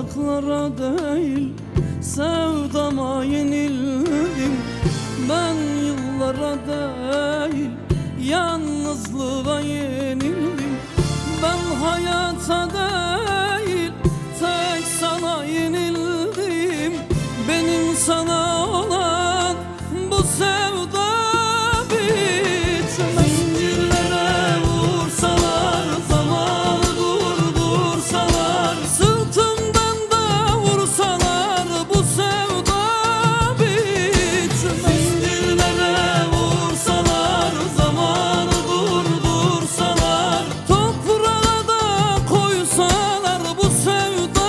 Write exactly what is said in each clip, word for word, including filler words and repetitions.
tuzaklara değil, sevdama yenildim. Ben yıllara değil, yalnızlığa yenildim. Ben hayata değil, tek sana yenildim. Benim sana olan bu sevda bitmez. Zincirlere vursalar, zamanı durdursalar, sırtımdan da vursalar, bu sevda bitmez. Zincirlere vursalar, zamanı durdursalar, toprağa da koysalar, bu sevda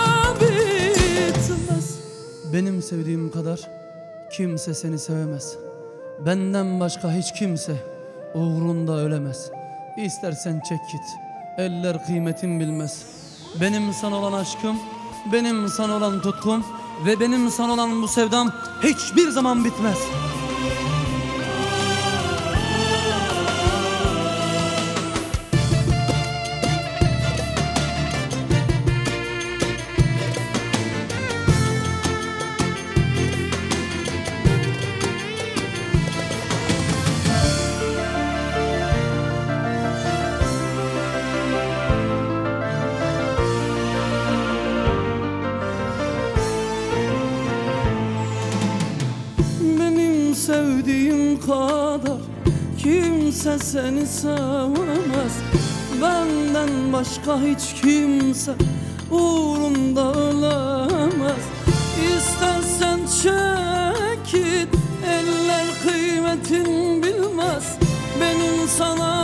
bitmez. Benim sevdiğim kadar kimse seni sevemez. Benden başka hiç kimse uğrunda ölemez. İstersen çek git, eller kıymetin bilmez. Benim sana olan aşkım, benim sana olan tutkum ve benim sana olan bu sevdam hiçbir zaman bitmez. Sevdiğim kadar kimse seni sevemez. Benden başka hiç kimse uğrunda ölemez. İstersen çek git, eller kıymetin bilmez. Benim sana